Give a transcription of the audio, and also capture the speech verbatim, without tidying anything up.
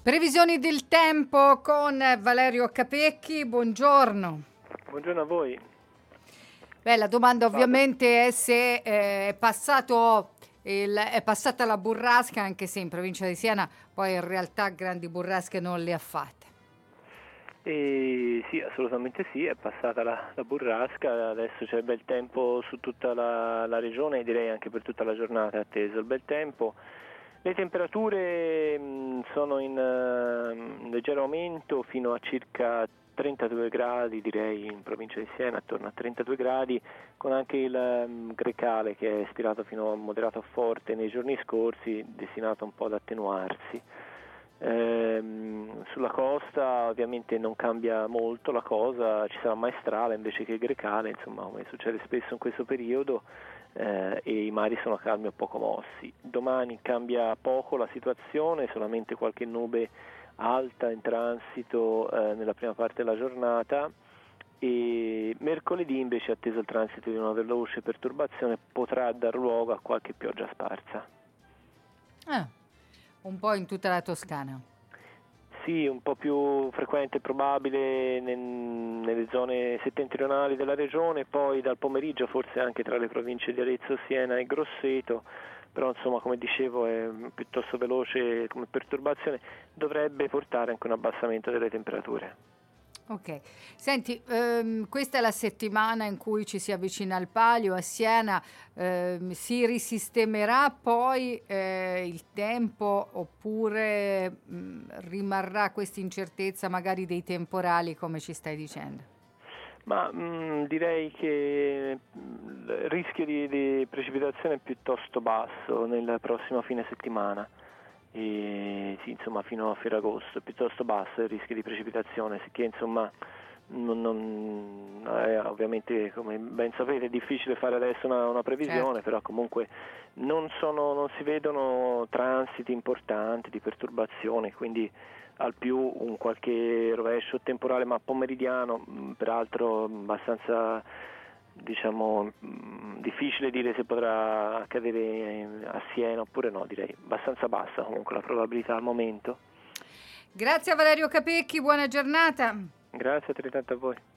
Previsioni del tempo con Valerio Capecchi, buongiorno. Buongiorno a voi. Beh, la domanda ovviamente è se eh, è passato il, è passata la burrasca, anche se in provincia di Siena poi in realtà grandi burrasche non le ha fatte. E sì, assolutamente sì, è passata la, la burrasca, adesso c'è bel tempo su tutta la, la regione e direi anche per tutta la giornata è atteso il bel tempo. Le temperature mh, sono in uh, leggero aumento fino a circa trentadue gradi, direi in provincia di Siena, attorno a trentadue gradi, con anche il um, grecale che è stirato fino a moderato a forte nei giorni scorsi, destinato un po' ad attenuarsi. Ehm, sulla costa ovviamente non cambia molto la cosa, ci sarà maestrale invece che grecale, insomma, come succede spesso in questo periodo, eh, e i mari sono calmi o poco mossi. Domani cambia poco la situazione, solamente qualche nube alta in transito eh, nella prima parte della giornata, e mercoledì invece è atteso il transito di una veloce perturbazione, potrà dar luogo a qualche pioggia sparsa. Ah. Un po' in tutta la Toscana. Sì, un po' più frequente e probabile nelle zone settentrionali della regione, poi dal pomeriggio forse anche tra le province di Arezzo, Siena e Grosseto, però insomma come dicevo è piuttosto veloce come perturbazione, dovrebbe portare anche un abbassamento delle temperature. Ok, senti, ehm, questa è la settimana in cui ci si avvicina al Palio, a Siena, ehm, si risistemerà poi eh, il tempo oppure mh, rimarrà questa incertezza magari dei temporali come ci stai dicendo? Ma mh, direi che il rischio di, di precipitazione è piuttosto basso nella prossima fine settimana. E sì, insomma fino a Ferragosto è piuttosto basso il rischio di precipitazione, sicché insomma non, non, eh, ovviamente come ben sapete è difficile fare adesso una, una previsione, certo. Però comunque non, sono, non si vedono transiti importanti di perturbazione, quindi al più un qualche rovescio temporale ma pomeridiano, peraltro abbastanza diciamo difficile dire se potrà accadere a Siena oppure no, direi abbastanza bassa comunque la probabilità al momento. Grazie a Valerio Capecchi, buona giornata. Grazie altrettanto a voi.